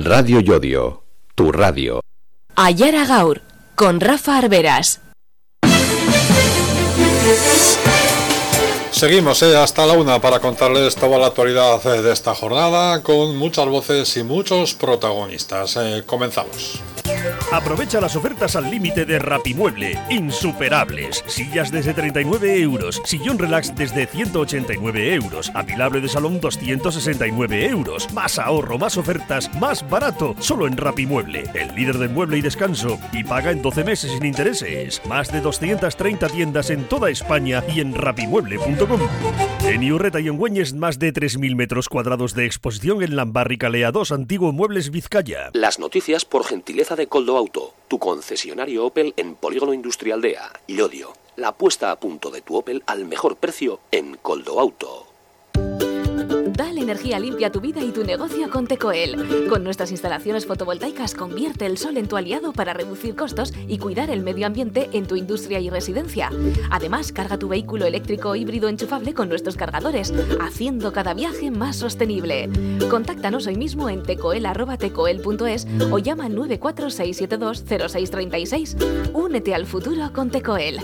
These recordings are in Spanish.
Radio Llodio, tu radio. Ayara Gaur, con Rafa Arberas. Seguimos hasta la 1 para contarles toda la actualidad de esta jornada con muchas voces y muchos protagonistas. Comenzamos. Aprovecha las ofertas al límite de Rapimueble, insuperables. Sillas desde 39 euros, sillón relax desde 189 euros, apilable de salón 269 euros. Más ahorro, más ofertas, más barato, solo en Rapimueble, el líder de mueble y descanso. Y paga en 12 meses sin intereses. Más de 230 tiendas en toda España y en rapimueble.com. En Iurreta y en Güeñes, más de 3.000 metros cuadrados de exposición en Lambarri Calea 2, Antiguo Muebles Vizcaya. Las noticias por gentileza de Koldo Auto, tu concesionario Opel en Polígono Industrial Dea, Llodio. La puesta a punto de tu Opel al mejor precio en Koldo Auto. Dale energía limpia a tu vida y tu negocio con Tecoel. Con nuestras instalaciones fotovoltaicas, convierte el sol en tu aliado para reducir costos y cuidar el medio ambiente en tu industria y residencia. Además, carga tu vehículo eléctrico o híbrido enchufable con nuestros cargadores, haciendo cada viaje más sostenible. Contáctanos hoy mismo en tecoel@tecoel.es o llama al 946720636. Únete al futuro con Tecoel.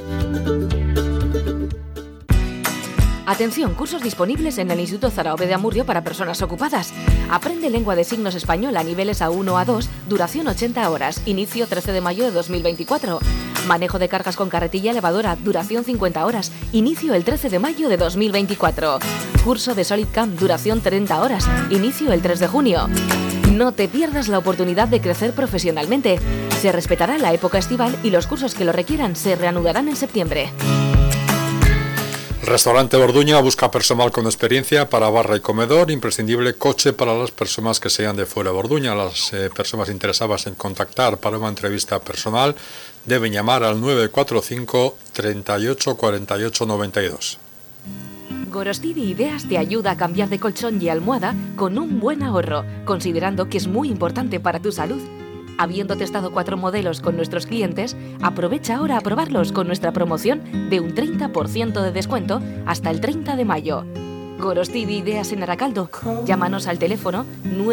Atención, cursos disponibles en el Instituto Zaraobe de Amurrio para personas ocupadas. Aprende lengua de signos española a niveles A1 a 2, duración 80 horas, inicio 13 de mayo de 2024. Manejo de cargas con carretilla elevadora, duración 50 horas, inicio el 13 de mayo de 2024. Curso de Solid Camp, duración 30 horas, inicio el 3 de junio. No te pierdas la oportunidad de crecer profesionalmente. Se respetará la época estival y los cursos que lo requieran se reanudarán en septiembre. Restaurante Orduña busca personal con experiencia para barra y comedor, imprescindible coche para las personas que sean de fuera de Orduña. Las personas interesadas en contactar para una entrevista personal deben llamar al 945 38 48 92. Gorostidi Ideas te ayuda a cambiar de colchón y almohada con un buen ahorro, considerando que es muy importante para tu salud. Habiendo testado 4 modelos con nuestros clientes, aprovecha ahora a probarlos con nuestra promoción de un 30% de descuento hasta el 30 de mayo. Gorostidi Ideas en Aracaldo. Llámanos al teléfono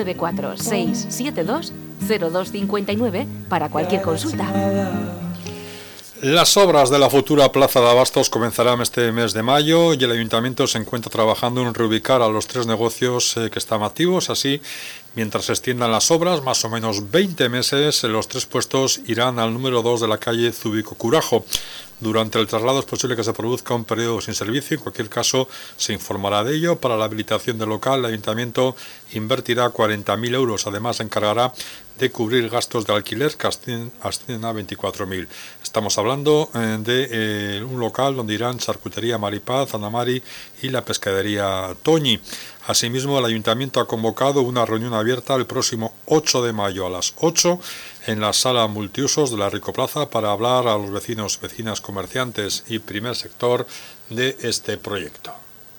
946720259 para cualquier consulta. Las obras de la futura Plaza de Abastos comenzarán este mes de mayo y el Ayuntamiento se encuentra trabajando en reubicar a los 3 negocios que están activos. Así, mientras se extiendan las obras, más o menos 20 meses, los 3 puestos irán al número 2 de la calle Zúbico-Curajo. Durante el traslado es posible que se produzca un periodo sin servicio. En cualquier caso, se informará de ello. Para la habilitación del local, el Ayuntamiento invertirá 40.000 euros. Además, se encargará de cubrir gastos de alquiler que ascienden a 24.000. Estamos hablando de un local donde irán Charcutería Maripaz, Anamari y la Pescadería Toñi. Asimismo, el Ayuntamiento ha convocado una reunión abierta el próximo 8 de mayo a las 8 en la sala multiusos de la Ricoplaza para hablar a los vecinos, vecinas, comerciantes y primer sector de este proyecto.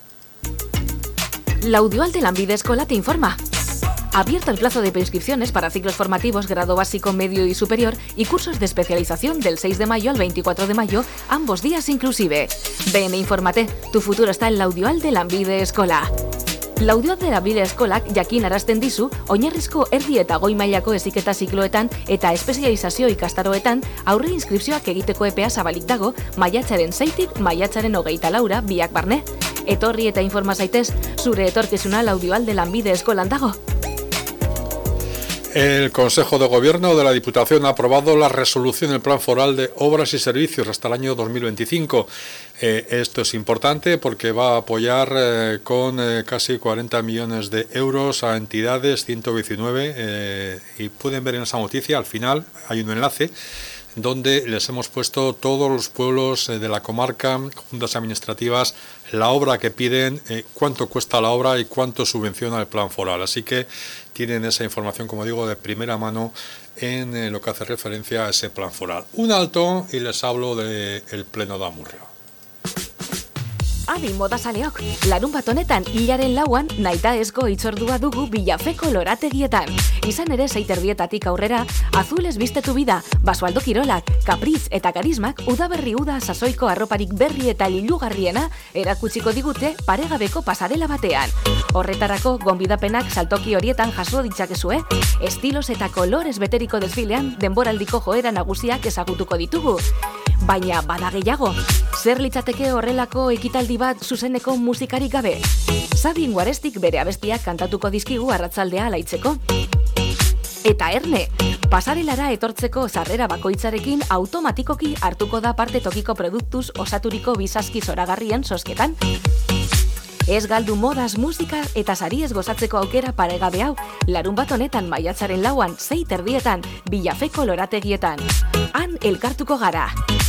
La Audioal de Lanbide Escola te informa. Abierto el plazo de preinscripciones para ciclos formativos, grado básico, medio y superior y cursos de especialización del 6 de mayo al 24 de mayo, ambos días inclusive. Ven e infórmate, tu futuro está en la Audioal de Lanbide Escola. Laudio de Lanbide Eskolak jakin arazten dizu, oinarrizko erdi eta goi mailako heziketa zikloetan eta espezializazio ikastaroetan aurre inskripzioak egiteko epea zabalik dago maiatzaren 6tik maiatzaren 24 biak barne. Etorri eta informa zaitez, zure etorkizuna Laudioal de Lanbide Eskolan dago. El Consejo de Gobierno de la Diputación ha aprobado la resolución del Plan Foral de Obras y Servicios hasta el año 2025. Esto es importante porque va a apoyar con casi 40 millones de euros a entidades, 119, y pueden ver en esa noticia, al final hay un enlace donde les hemos puesto todos los pueblos de la comarca, juntas administrativas, la obra que piden, cuánto cuesta la obra y cuánto subvenciona el plan foral. Así que tienen esa información, como digo, de primera mano en lo que hace referencia a ese plan foral. Un alto y les hablo del Pleno de Amurrio. Adi modazaleok, larun bat honetan hilaren lauan nahitaezko hitzordua dugu Bilafeko lorategietan. Izan ere 6:30 aurrera, azules biztetu bida, Basualdo Kirolak, Kapriz eta Karismak udaberri uda sasoiko arroparik berri eta lilugarriena erakutsiko digute paregabeko pasarela batean. Horretarako gonbidapenak saltoki horietan jaso ditzakezue, estilos eta kolorez beteriko desfilean denboraldiko joera nagusiak ezagutuko ditugu. Baina bada gehiago, zer litzateke horrelako ekitaldi bat zuzeneko musikarik gabe? Sabin Guarestik bere abestiak kantatuko dizkigu arratsaldea alaitzeko. Eta erne, pasarelara etortzeko sarrera bakoitzarekin automatikoki hartuko da parte tokiko produktuz osaturiko bizazki zoragarrien sosketan. Ez galdu modaz musika eta sariez gozatzeko aukera paregabe hau, larun bat honetan maiatzaren lauan 6:30 Bilafeko lorategietan. Han elkartuko gara.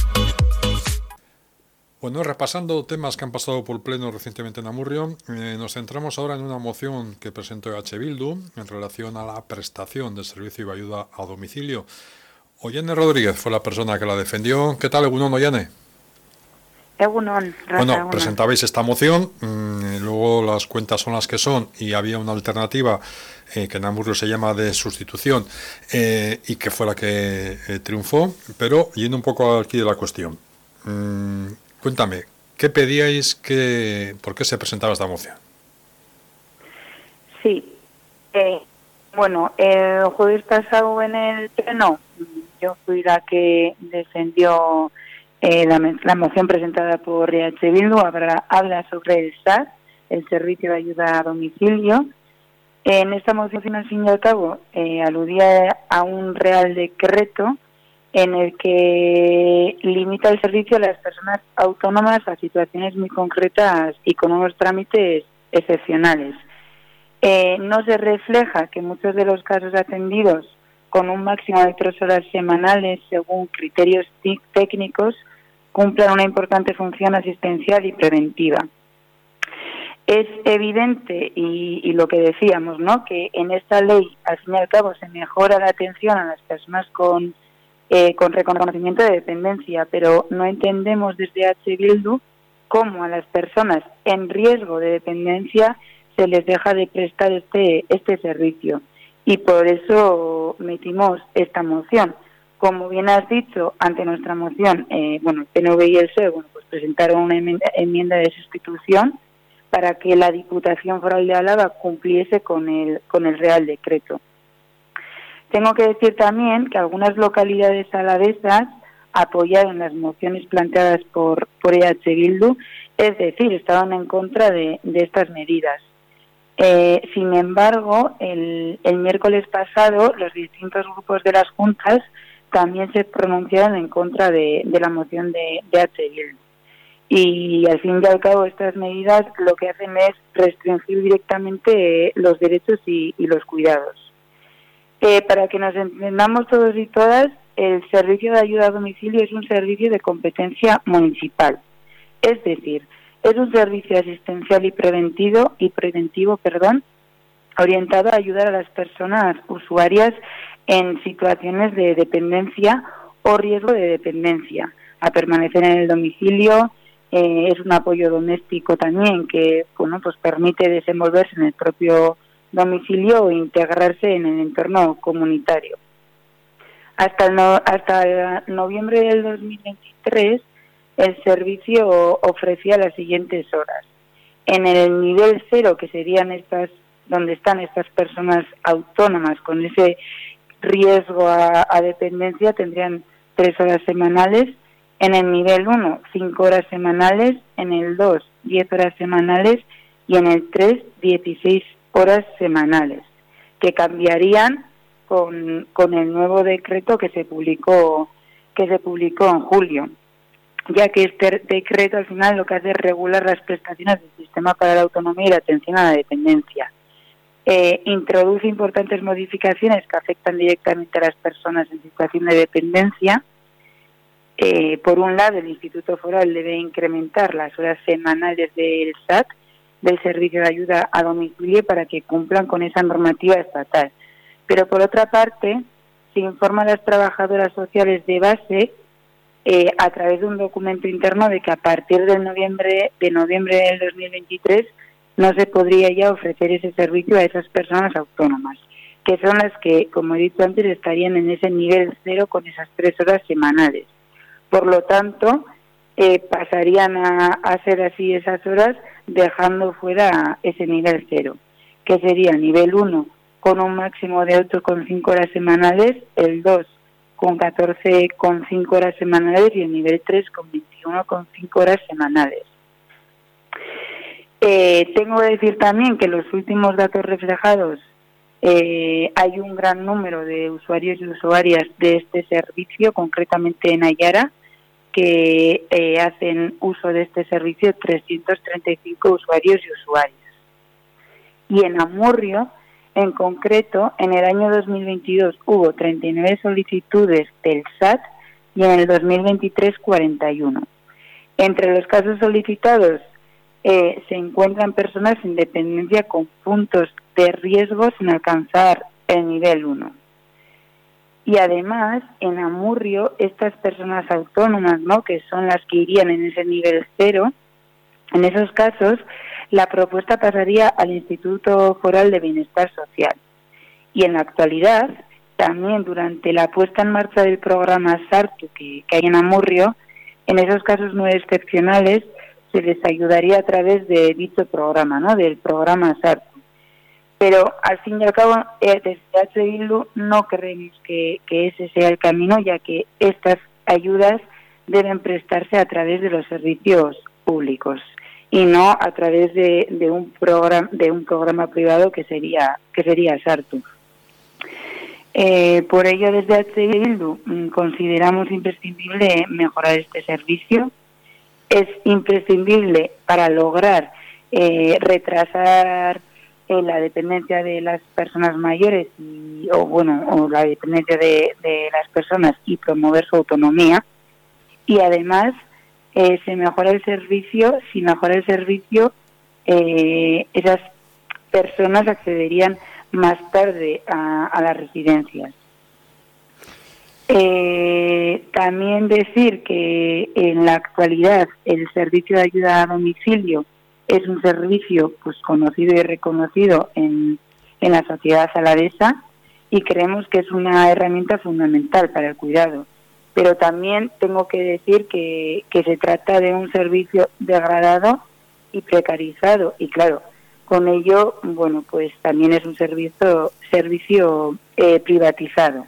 Bueno, repasando temas que han pasado por pleno recientemente en Amurrio, nos centramos ahora en una moción que presentó EH Bildu en relación a la prestación de servicio y ayuda a domicilio. Ollane Rodríguez fue la persona que la defendió. ¿Qué tal, Egunon, Ollane? Egunon, Rafa, bueno, presentabais esta moción, luego las cuentas son las que son y había una alternativa que en Amurrio se llama de sustitución y que fue la que triunfó, pero yendo un poco aquí de la cuestión. Cuéntame, ¿qué pedíais? ¿Por qué se presentaba esta moción? Sí, bueno, el jueves pasado en el pleno yo fui la que defendió la moción presentada por EH Bildu. Habla sobre el SAD, el Servicio de Ayuda a Domicilio. En esta moción, al fin y al cabo, aludía a un Real Decreto en el que limita el servicio a las personas autónomas a situaciones muy concretas y con unos trámites excepcionales. No se refleja que muchos de los casos atendidos con un máximo de 3 horas semanales según criterios técnicos cumplan una importante función asistencial y preventiva. Es evidente, y lo que decíamos, ¿no?, que en esta ley, al fin y al cabo, se mejora la atención a las personas con reconocimiento de dependencia, pero no entendemos desde H. Bildu cómo a las personas en riesgo de dependencia se les deja de prestar este servicio. Y por eso metimos esta moción. Como bien has dicho, ante nuestra moción, el PNV y el PSOE pues presentaron una enmienda de sustitución para que la Diputación Foral de Álava cumpliese con el Real Decreto. Tengo que decir también que algunas localidades alavesas apoyaron las mociones planteadas por EH Bildu, es decir, estaban en contra de estas medidas. Sin embargo, el miércoles pasado, los distintos grupos de las juntas también se pronunciaron en contra de la moción de EH Bildu. Y al fin y al cabo, estas medidas lo que hacen es restringir directamente los derechos y los cuidados. Para que nos entendamos todos y todas, el servicio de ayuda a domicilio es un servicio de competencia municipal. Es decir, es un servicio asistencial y preventivo, orientado a ayudar a las personas usuarias en situaciones de dependencia o riesgo de dependencia, a permanecer en el domicilio. Es un apoyo doméstico también que pues permite desenvolverse en el propio domicilio o integrarse en el entorno comunitario. Hasta noviembre del 2023, el servicio ofrecía las siguientes horas. En el nivel 0, que serían donde están estas personas autónomas con ese riesgo a dependencia, tendrían 3 horas semanales. En el nivel 1, 5 horas semanales. En el 2, 10 horas semanales. Y en el 3, 16 horas semanales, que cambiarían con el nuevo decreto que se publicó en julio, ya que este decreto al final lo que hace es regular las prestaciones del sistema para la autonomía y la atención a la dependencia. Introduce importantes modificaciones que afectan directamente a las personas en situación de dependencia. Por un lado, el Instituto Foral debe incrementar las horas semanales del SAT, del Servicio de Ayuda a Domicilio, para que cumplan con esa normativa estatal. Pero por otra parte, se informa a las trabajadoras sociales de base a través de un documento interno de que a partir de noviembre del 2023 no se podría ya ofrecer ese servicio a esas personas autónomas, que son las que, como he dicho antes, estarían en ese nivel 0 con esas 3 horas semanales. Por lo tanto, pasarían a ser así esas horas, dejando fuera ese nivel 0, que sería el nivel 1 con un máximo de 8,5 horas semanales, el 2 con 14,5 horas semanales y el nivel 3 con 21,5 horas semanales. Tengo que decir también que los últimos datos reflejados, hay un gran número de usuarios y usuarias de este servicio, concretamente en Ayara, que hacen uso de este servicio 335 usuarios y usuarias. Y en Amurrio, en concreto, en el año 2022 hubo 39 solicitudes del SAT y en el 2023 41. Entre los casos solicitados se encuentran personas sin dependencia con puntos de riesgo sin alcanzar el nivel 1. Y además, en Amurrio, estas personas autónomas, ¿no?, que son las que irían en ese nivel 0, en esos casos, la propuesta pasaría al Instituto Foral de Bienestar Social. Y en la actualidad, también durante la puesta en marcha del programa SARTU que hay en Amurrio, en esos casos muy excepcionales, se les ayudaría a través de dicho programa, ¿no?, del programa SARTU. Pero al fin y al cabo, desde H. Bildu no creemos que ese sea el camino, ya que estas ayudas deben prestarse a través de los servicios públicos y no a través de un programa privado que sería SARTU. Por ello, desde H. Bildu consideramos imprescindible mejorar este servicio. Es imprescindible para lograr retrasar la dependencia de las personas mayores o la dependencia de las personas y promover su autonomía. Y además se mejora el servicio. Si mejora el servicio, esas personas accederían más tarde a las residencias. También decir que en la actualidad el servicio de ayuda a domicilio es un servicio pues conocido y reconocido en la sociedad alavesa y creemos que es una herramienta fundamental para el cuidado. Pero también tengo que decir que se trata de un servicio degradado y precarizado y claro, con ello, bueno, pues también es un servicio privatizado.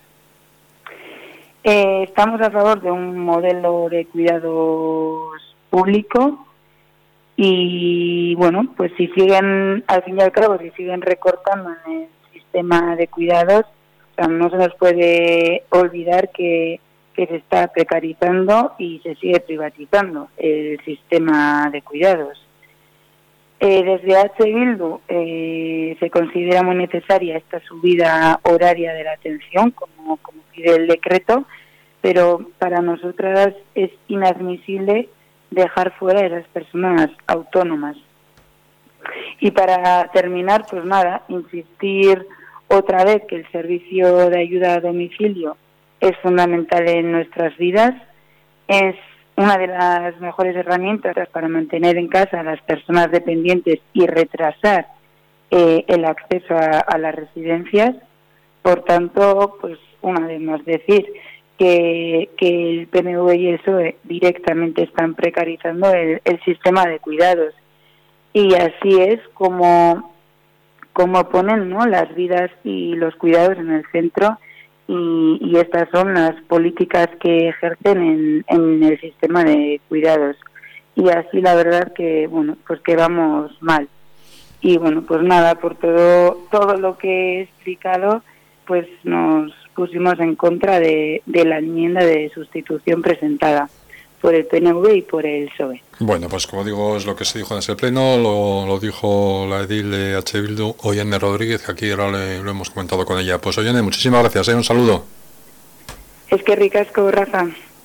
Estamos a favor de un modelo de cuidados público y, bueno, pues si siguen, al fin y al cabo, si siguen recortando en el sistema de cuidados, o sea, no se nos puede olvidar que se está precarizando y se sigue privatizando el sistema de cuidados. Desde H. Bildu se considera muy necesaria esta subida horaria de la atención, como pide el decreto, pero para nosotras es inadmisible dejar fuera a esas personas autónomas. Y para terminar, pues nada, insistir otra vez que el servicio de ayuda a domicilio es fundamental en nuestras vidas, es una de las mejores herramientas para mantener en casa a las personas dependientes y retrasar el acceso a las residencias. Por tanto, pues una vez más decir que el PNV y el PSOE directamente están precarizando el sistema de cuidados. Y así es como ponen, ¿no?, las vidas y los cuidados en el centro. Y estas son las políticas que ejercen en el sistema de cuidados. Y así la verdad que, bueno, pues que vamos mal. Y bueno, pues nada, por todo lo que he explicado, pues nos pusimos en contra de la enmienda de sustitución presentada por el PNV y por el PSOE. Bueno, pues como digo, es lo que se dijo en ese pleno, lo dijo la edil de H. Bildu, Ollane Rodríguez, que aquí ahora lo hemos comentado con ella. Pues Ollane, muchísimas gracias, un saludo. Es que ricasco, Rafa.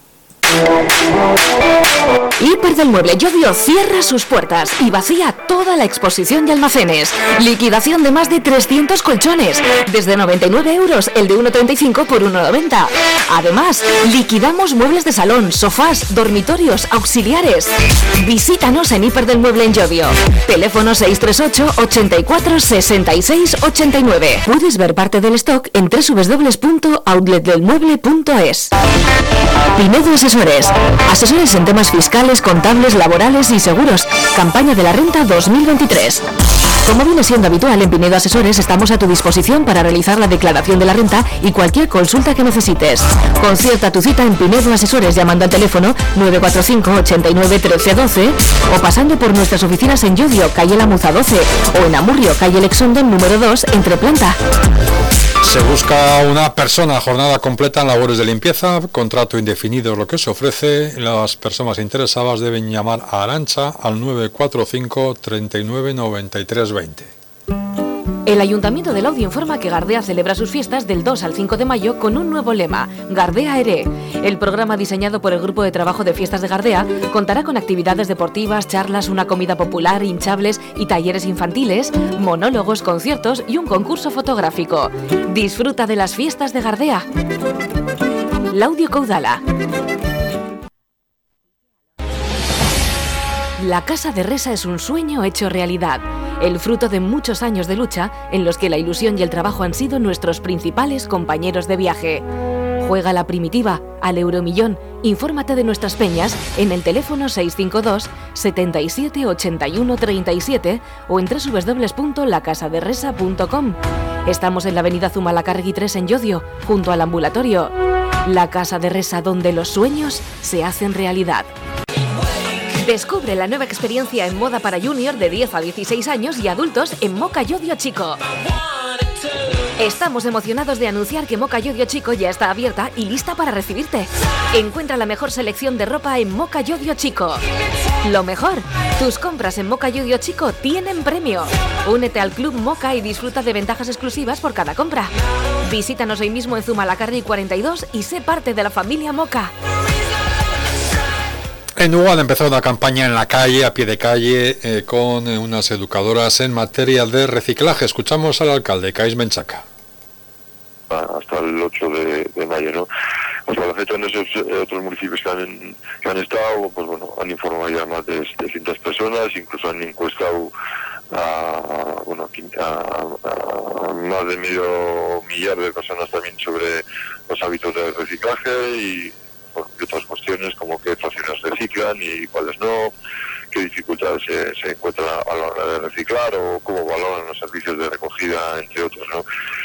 Hiper del Mueble Llodio cierra sus puertas y vacía toda la exposición de almacenes. Liquidación de más de 300 colchones. Desde 99 euros el de 1,35 por 1,90. Además, liquidamos muebles de salón, sofás, dormitorios, auxiliares. Visítanos en Hiper del Mueble en Llodio. Teléfono 638 84 66 89. Puedes ver parte del stock en www.outletdelmueble.es. Pinedo Asesores. Asesores en temas fiscales, contables, laborales y seguros. Campaña de la renta 2023. Como viene siendo habitual, en Pinedo Asesores estamos a tu disposición para realizar la declaración de la renta y cualquier consulta que necesites. Concierta tu cita en Pinedo Asesores llamando al teléfono 945 89 13 12 o pasando por nuestras oficinas en Llodio, calle La Muza 12 o en Amurrio, calle Lexondon número 2, entre planta. Se busca una persona, jornada completa en labores de limpieza, contrato indefinido es lo que se ofrece. Las personas interesadas deben llamar a Arantxa al 945 39 93 20. El Ayuntamiento de Laudio informa que Gardea celebra sus fiestas del 2 al 5 de mayo con un nuevo lema, Gardea Ere. El programa diseñado por el Grupo de Trabajo de Fiestas de Gardea contará con actividades deportivas, charlas, una comida popular, hinchables y talleres infantiles, monólogos, conciertos y un concurso fotográfico. Disfruta de las fiestas de Gardea. Laudio Caudala. La Casa de Resa es un sueño hecho realidad, el fruto de muchos años de lucha en los que la ilusión y el trabajo han sido nuestros principales compañeros de viaje. Juega la primitiva, al Euromillón. Infórmate de nuestras peñas en el teléfono 652 77 81 37 o en www.lacasaderresa.com. Estamos en la avenida Zumalacárregui 3 en Llodio, junto al ambulatorio. La Casa de Resa, donde los sueños se hacen realidad. Descubre la nueva experiencia en moda para junior de 10 a 16 años y adultos en Moca Llodio Chico. Estamos emocionados de anunciar que Moca Llodio Chico ya está abierta y lista para recibirte. Encuentra la mejor selección de ropa en Moca Llodio Chico. Lo mejor, tus compras en Moca Llodio Chico tienen premio. Únete al Club Moca y disfruta de ventajas exclusivas por cada compra. Visítanos hoy mismo en Zumalacárregui 42 y sé parte de la familia Moca. En Uruguay ha empezado una campaña en la calle, a pie de calle, con unas educadoras en materia de reciclaje. Escuchamos al alcalde, Kais Menchaca. Hasta el 8 de mayo, ¿no? Hasta la fecha en esos otros municipios que han estado, pues bueno, han informado ya más de 700 personas, incluso han encuestado a más de medio millar de personas también sobre los hábitos de reciclaje y otras cuestiones como qué fracciones reciclan y cuáles no, qué dificultades se encuentran a la hora de reciclar o cómo valoran los servicios de recogida, entre otros, ¿no?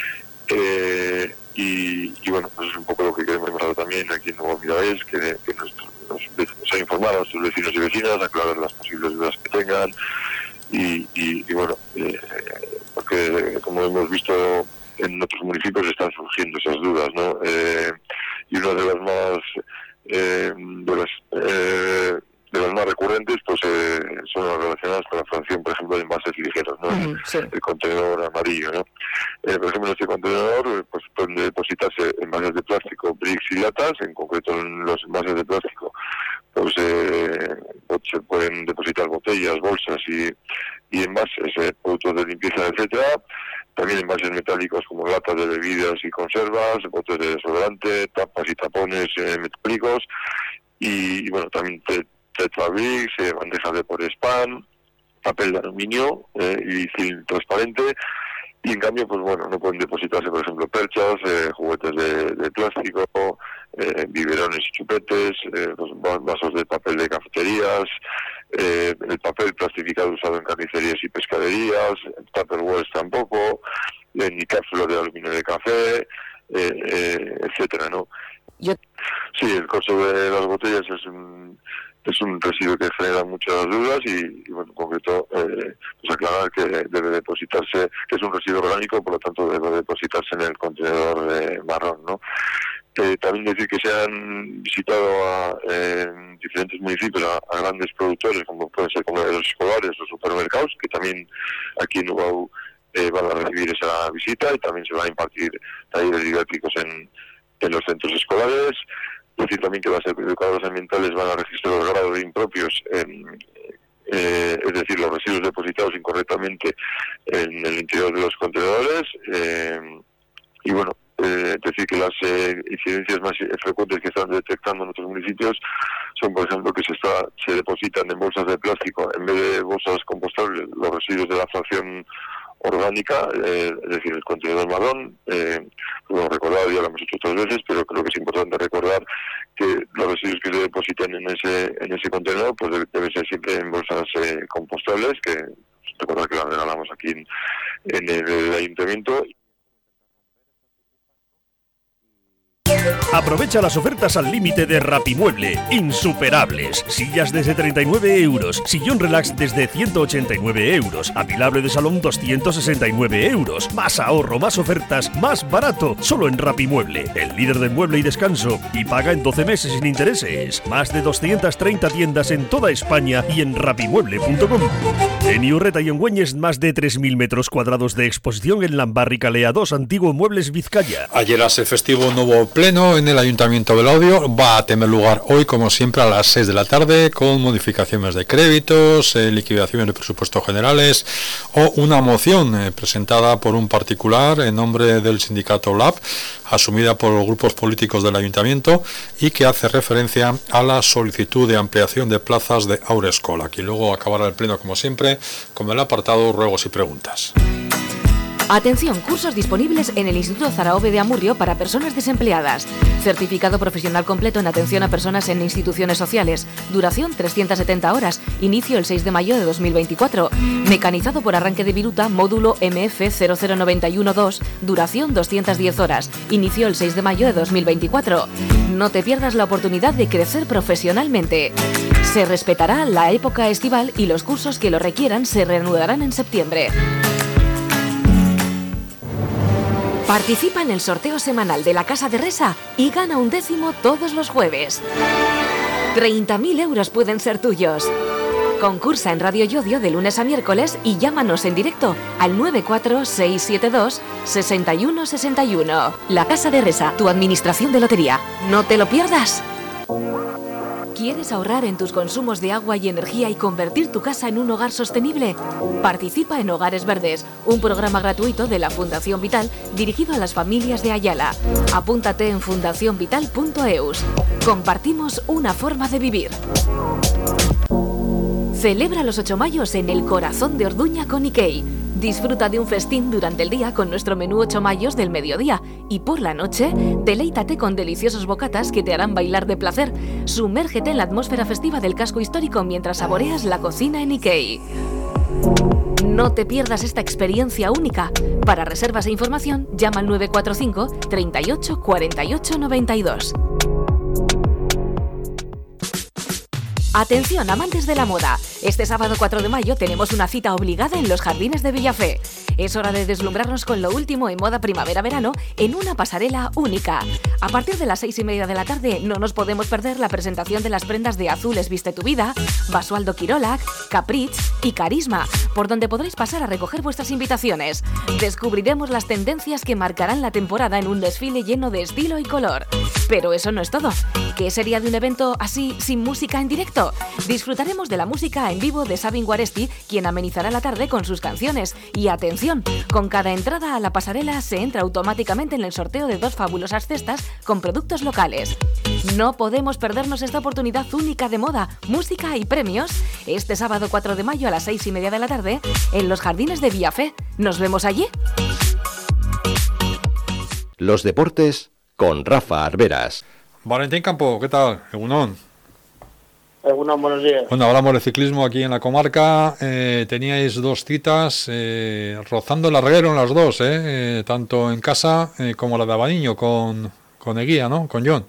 Y bueno, pues es un poco lo que queremos mejorar también aquí en Nuevo Mirabés, que nos informar a nuestros vecinos y vecinas, aclarar las posibles dudas que tengan y bueno, porque como hemos visto en otros municipios están surgiendo esas dudas, ¿no? Y una de las más de las más recurrentes pues son las relacionadas con la fracción, por ejemplo, de envases ligeros, ¿no? Sí. El contenedor amarillo, ¿no? Por ejemplo, este contenedor pues pueden depositarse envases de plástico, bricks y latas, en concreto en los envases de plástico pues se pueden depositar botellas, bolsas y envases, productos de limpieza, etcétera. También envases metálicos como latas de bebidas y conservas, botes de desodorante, tapas y tapones metálicos y bueno, también tetrabricks, bandejas de poliespán, papel de aluminio y film transparente. Y en cambio, pues bueno, no pueden depositarse, por ejemplo, perchas, juguetes de plástico, biberones y chupetes, pues vasos de papel de cafeterías, el papel plastificado usado en carnicerías y pescaderías, tupperwares tampoco, ni cápsulas de aluminio de café, etcétera, ¿no? Sí, el costo de las botellas es un residuo que genera muchas dudas y bueno, en concreto, pues aclarar que debe depositarse, que es un residuo orgánico, por lo tanto debe depositarse en el contenedor marrón, ¿no? También decir que se han visitado en diferentes municipios a grandes productores, como pueden ser comedores escolares o supermercados, que también aquí en Uvau van a recibir esa visita y también se van a impartir talleres didácticos en los centros escolares. Decir también que las educadoras ambientales van a registrar los grados de impropios, es decir, los residuos depositados incorrectamente en el interior de los contenedores, y bueno, decir que las incidencias más frecuentes que están detectando en otros municipios son, por ejemplo, que se depositan en bolsas de plástico en vez de bolsas compostables los residuos de la fracción orgánica, es decir, el contenedor marrón. Lo hemos recordado, ya lo hemos hecho otras veces, pero creo que es importante recordar que los residuos que se depositan en ese contenedor pues deben ser siempre en bolsas compostables, que recordar que las regalamos aquí en el ayuntamiento. Aprovecha las ofertas al límite de Rapimueble. Insuperables. Sillas desde 39 euros. Sillón relax desde 189 euros. Apilable de salón 269 euros. Más ahorro, más ofertas, más barato. Solo en Rapimueble, el líder del mueble y descanso. Y paga en 12 meses sin intereses. Más de 230 tiendas en toda España y en rapimueble.com. En Iurreta y en Güeñes, más de 3.000 metros cuadrados de exposición en Lambarri Calea 2, Antiguo Muebles Vizcaya. Ayer hace festivo nuevo pleno en el Ayuntamiento del Laudio. Va a tener lugar hoy, como siempre, a las 6 de la tarde, con modificaciones de créditos, liquidaciones de presupuestos generales o una moción presentada por un particular en nombre del sindicato LAB, asumida por los grupos políticos del Ayuntamiento y que hace referencia a la solicitud de ampliación de plazas de Haurreskolak. Aquí luego acabará el pleno, como siempre, con el apartado ruegos y preguntas. Atención, cursos disponibles en el Instituto Zaraove de Amurrio para personas desempleadas. Certificado profesional completo en atención a personas en instituciones sociales. Duración 370 horas. Inicio el 6 de mayo de 2024. Mecanizado por arranque de viruta, módulo MF 00912. Duración 210 horas. Inicio el 6 de mayo de 2024. No te pierdas la oportunidad de crecer profesionalmente. Se respetará la época estival y los cursos que lo requieran se reanudarán en septiembre. Participa en el sorteo semanal de la Casa de Resa y gana un décimo todos los jueves. 30.000 euros pueden ser tuyos. Concursa en Radio Llodio de lunes a miércoles y llámanos en directo al 94672-6161. La Casa de Resa, tu administración de lotería. ¡No te lo pierdas! ¿Quieres ahorrar en tus consumos de agua y energía y convertir tu casa en un hogar sostenible? Participa en Hogares Verdes, un programa gratuito de la Fundación Vital dirigido a las familias de Ayala. Apúntate en fundacionvital.eus. Compartimos una forma de vivir. Celebra los 8 mayos en el corazón de Orduña con Ikei. Disfruta de un festín durante el día con nuestro menú 8 mayos del mediodía y por la noche, deleítate con deliciosos bocatas que te harán bailar de placer. Sumérgete en la atmósfera festiva del casco histórico mientras saboreas la cocina en Ikei. No te pierdas esta experiencia única. Para reservas e información, llama al 945 38 48 92. Atención, amantes de la moda. Este sábado 4 de mayo tenemos una cita obligada en los Jardines de Villafé. Es hora de deslumbrarnos con lo último en moda primavera-verano en una pasarela única. A partir de las 6:30 de la tarde no nos podemos perder la presentación de las prendas de Azules Viste tu Vida, Basualdo Quirolac, Caprice y Carisma, por donde podréis pasar a recoger vuestras invitaciones. Descubriremos las tendencias que marcarán la temporada en un desfile lleno de estilo y color. Pero eso no es todo. ¿Qué sería de un evento así sin música en directo? Disfrutaremos de la música en vivo de Sabin Guaresti, quien amenizará la tarde con sus canciones. Y atención, con cada entrada a la pasarela se entra automáticamente en el sorteo de 2 fabulosas cestas con productos locales. No podemos perdernos esta oportunidad única de moda, música y premios este sábado 4 de mayo a las 6:30 de la tarde en los Jardines de Villafé. ¿Nos vemos allí? Los deportes con Rafa Arberas. Valentín Campo, ¿qué tal? Egunon. Buenos días. Bueno, hablamos de ciclismo aquí en la comarca. Teníais 2 citas, rozando el larguero en las 2, tanto en casa como la de Abadiño, con Eguía, ¿no? Con John.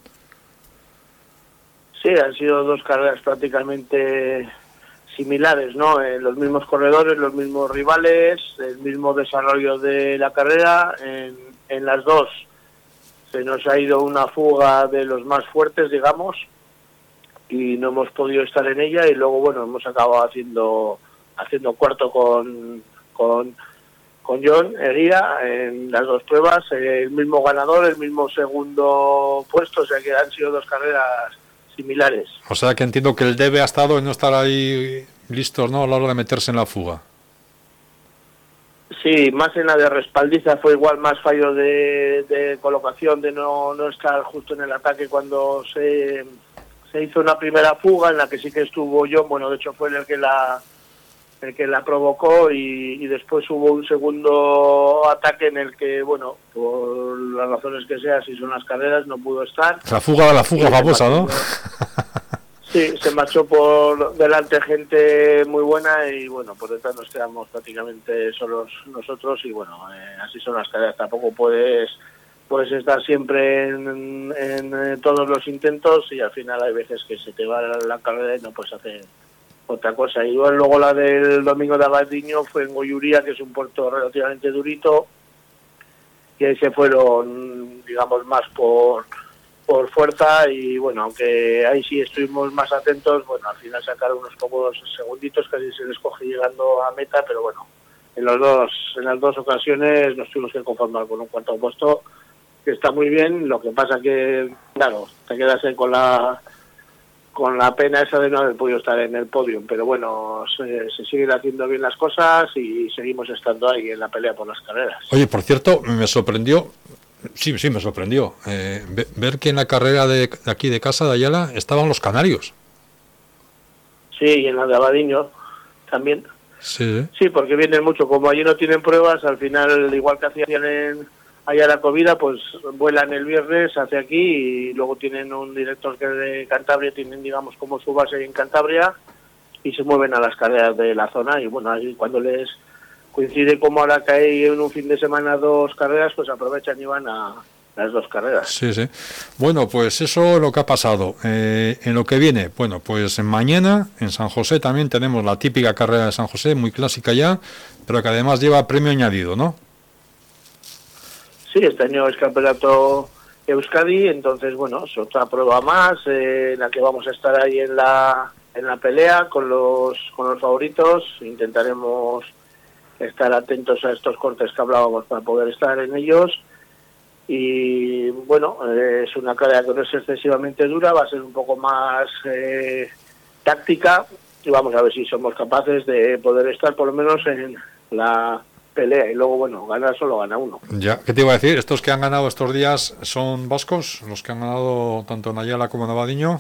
Sí, han sido 2 carreras prácticamente similares, ¿no? Los mismos corredores, los mismos rivales, el mismo desarrollo de la carrera. En las 2 se nos ha ido una fuga de los más fuertes, digamos, y no hemos podido estar en ella, y luego, bueno, hemos acabado haciendo cuarto con John Eguía en las dos pruebas, el mismo ganador, el mismo segundo puesto, o sea que han sido dos carreras similares. O sea que entiendo que el debe ha estado en no estar ahí listos, ¿no?, a la hora de meterse en la fuga. Sí, más en la de respaldiza fue igual más fallo de colocación, de no estar justo en el ataque cuando se hizo una primera fuga en la que sí que estuvo John, bueno, de hecho fue el que la provocó y después hubo un segundo ataque en el que, bueno, por las razones que sea, si son las carreras, no pudo estar. La fuga famosa, ¿no? Sí, se marchó por delante gente muy buena y, bueno, por detrás nos quedamos prácticamente solos nosotros y, bueno, así son las carreras. Tampoco puedes estar siempre en todos los intentos y al final hay veces que se te va la carrera y no puedes hacer otra cosa. Y luego la del domingo de Abadiño fue en Goiuría, que es un puerto relativamente durito, y ahí se fueron, digamos, más por fuerza y, bueno, aunque ahí sí estuvimos más atentos, bueno, al final sacaron unos cómodos segunditos, casi se les coge llegando a meta, pero bueno, en las dos ocasiones nos tuvimos que conformar con un cuarto puesto, que está muy bien. Lo que pasa que, claro, te quedas con la pena esa de no haber podido estar en el podio, pero bueno, se siguen haciendo bien las cosas y seguimos estando ahí en la pelea por las carreras. Oye, por cierto, me sorprendió, me sorprendió ver que en la carrera de aquí de casa de Ayala estaban los canarios. Sí, y en la de Abadiño también. Sí, porque vienen mucho, como allí no tienen pruebas, al final, igual que hacían allá la comida, pues vuelan el viernes hacia aquí y luego tienen un director que es de Cantabria, tienen, digamos, como su base en Cantabria y se mueven a las carreras de la zona y, bueno, ahí cuando les coincide como ahora que hay en un fin de semana dos carreras, pues aprovechan y van a las dos carreras. Sí. Bueno, pues eso es lo que ha pasado. En lo que viene, bueno, pues mañana en San José también tenemos la típica carrera de San José, muy clásica ya, pero que además lleva premio añadido, ¿no? Sí, este año es campeonato Euskadi, entonces, bueno, es otra prueba más en la que vamos a estar ahí en la pelea con los favoritos. Intentaremos estar atentos a estos cortes que hablábamos para poder estar en ellos y, bueno, es una carrera que no es excesivamente dura, va a ser un poco más táctica y vamos a ver si somos capaces de poder estar por lo menos en la pelea y luego, bueno, ganar solo gana uno. Ya, ¿qué te iba a decir? ¿Estos que han ganado estos días son vascos? ¿Los que han ganado tanto en Ayala como en Abadiño?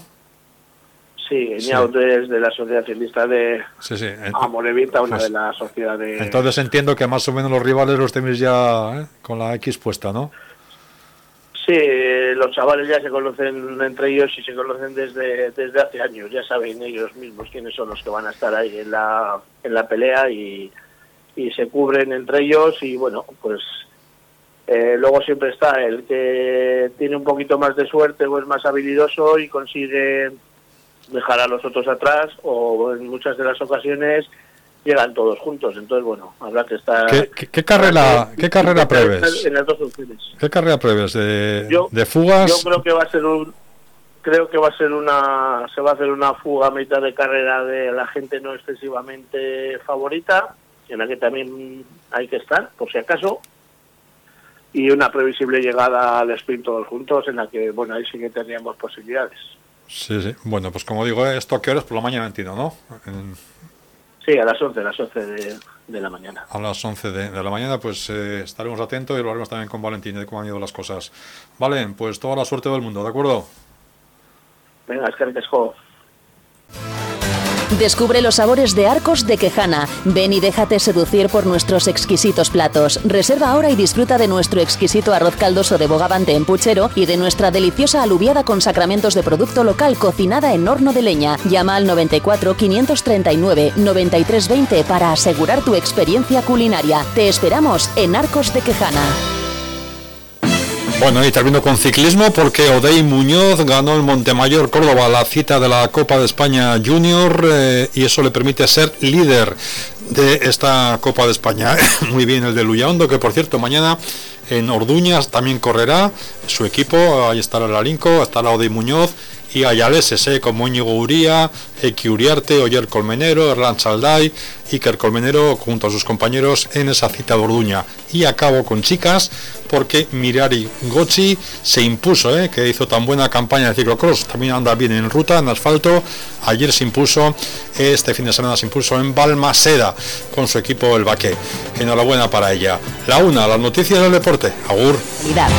Sí, Ñautes de la Sociedad Ciclista de Amorebieta, una de las sociedades. Entonces entiendo que más o menos los rivales los tenéis ya con la X puesta, ¿no? Sí, los chavales ya se conocen entre ellos y se conocen desde hace años. Ya saben ellos mismos quiénes son los que van a estar ahí en la pelea y se cubren entre ellos y, bueno, pues luego siempre está el que tiene un poquito más de suerte o es más habilidoso y consigue dejar a los otros atrás o en muchas de las ocasiones llegan todos juntos. Entonces, bueno, habrá que estar... ¿Qué carrera prevés? En las dos opciones. ¿Qué carrera prevés? ¿De fugas? Yo creo que va a ser se va a hacer una fuga a mitad de carrera de la gente no excesivamente favorita, en la que también hay que estar, por si acaso, y una previsible llegada al sprint todos juntos, en la que, bueno, ahí sí que tendríamos posibilidades. Sí. Bueno, pues como digo, ¿esto a qué horas? Por la mañana, entiendo, ¿no? Sí, a las 11 de la mañana. A las 11 de la mañana, pues estaremos atentos y lo haremos también con Valentín de cómo han ido las cosas. Vale, pues toda la suerte del mundo, ¿de acuerdo? Venga, es que escojo. Descubre los sabores de Arcos de Quejana. Ven y déjate seducir por nuestros exquisitos platos. Reserva ahora y disfruta de nuestro exquisito arroz caldoso de bogavante en puchero y de nuestra deliciosa alubiada con sacramentos de producto local cocinada en horno de leña. Llama al 94 539 9320 para asegurar tu experiencia culinaria. Te esperamos en Arcos de Quejana. Bueno, y termino con ciclismo porque Odey Muñoz ganó en Montemayor, Córdoba, la cita de la Copa de España Junior y eso le permite ser líder de esta Copa de España. Muy bien el de Luyaondo, que por cierto mañana En Orduña también correrá su equipo, ahí estará el Alinco, estará Odey Muñoz, y ayaleses, como Íñigo Uría, Eki Uriarte, Oyer Colmenero, Erlan Chalday, Iker Colmenero, junto a sus compañeros en esa cita de Orduña. Y acabo con chicas, porque Mirari Gocci se impuso, que hizo tan buena campaña de ciclocross, también anda bien en ruta, en asfalto. Ayer se impuso, este fin de semana se impuso en Balmaseda con su equipo el Baqué. Enhorabuena para ella. La una, las noticias del deporte. Agur.